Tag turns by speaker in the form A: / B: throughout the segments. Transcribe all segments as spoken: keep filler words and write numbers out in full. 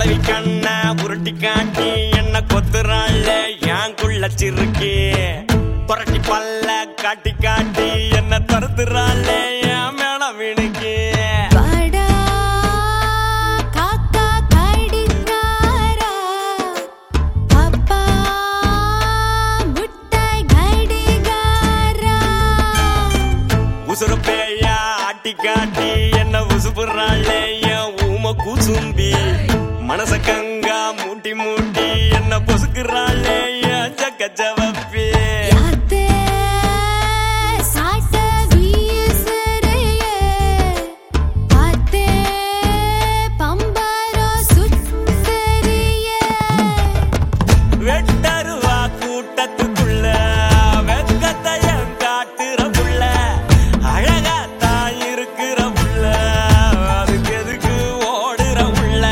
A: பழவி கண்ண உருட்டி காட்டி என்ன கொத்துறாள் ஏங்குள்ள சிறுக்கி புரட்டி பல்ல காட்டி காட்டி என்ன தருத்துறாள் என் மேல வினுக்கு உசுறு பேயா ஆட்டி காட்டி என்ன உசுப்புறாள் என் ஊம கூசும்பி மனச கங்கா மூட்டி மூட்டி என்ன பொசுக்குறாள் என் ஜக்க ஜவப்பி வெட்டருவா கூட்டத்துக்குள்ள வெக்கத்தையும் காட்டுற புள்ள அழகாத்தான் இருக்கிற புள்ள அதுக்கு எதுக்கு ஓடுற புள்ள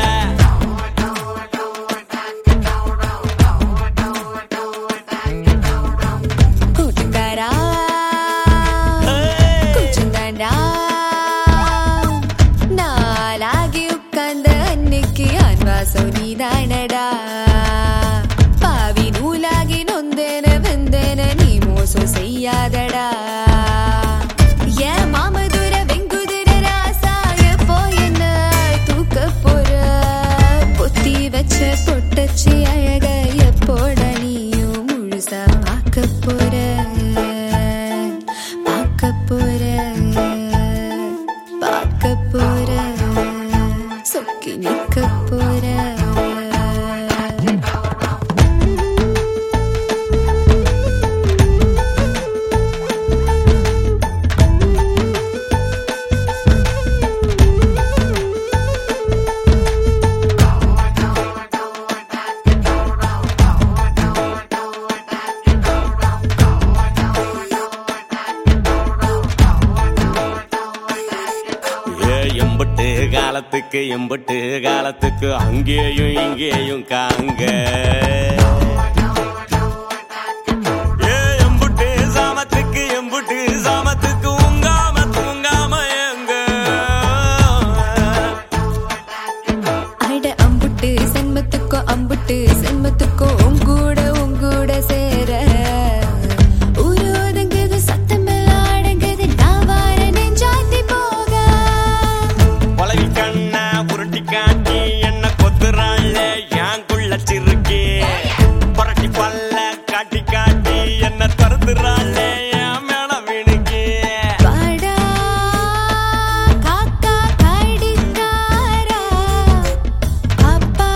B: கூட்டுக்காரா கூச்சுந்தாண்டா நாளாகி உட்கார்ந்த அன்னைக்கு அன்வாசம் நீதானடா பாவி நூலாகி நொந்தேன வெந்தேன நீ மோசம் செய்யாதடா ஏன் மாமதுர வெங்குதிர ராசாய போய் என்ன தூக்க போற பொத்தி வச்ச பொட்டச்சி அழக எப்போட நீயும் முழுசா பார்க்க போற பார்க்க போற பார்க்க போற சொக்கி நிக்க போற
A: எம்பட்டு காலத்துக்கு எம்பட்டு காலத்துக்கு அங்கேயும் இங்கேயும் காங்க ஏ எம்புட்டு சாமத்துக்கு எம்புட்டு சாமத்துக்கு உங்காம தூங்காம எங்க
B: அட அம்புட்டு சென்மத்துக்கோ அம்புட்டு சென்மத்துக்கோ உங்கூட உங்கூட சேர ஊரு ஒதுங்குது சத்தமெல்லாம் அடங்குது நான் வார நெஞ்சாத்தி போக
A: பழவி கண்ண உருட்டி காட்டி என்ன கொத்துறாள் ஏங்குள்ள சிறுக்கி புரட்டி பல்ல காட்டி காட்டி என்ன தருத்துறாள் என் மேல வினுக்கு
B: வாடா காக்கா கடிகாரா அப்பா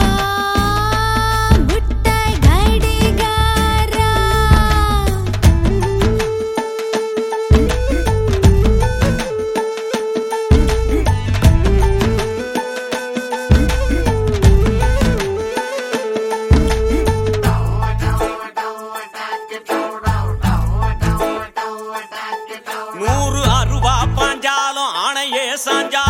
B: முட்டாய் கடிகாரா
A: நூறு அருவா பாஞ்சாலும் ஆணையே சாஞ்சா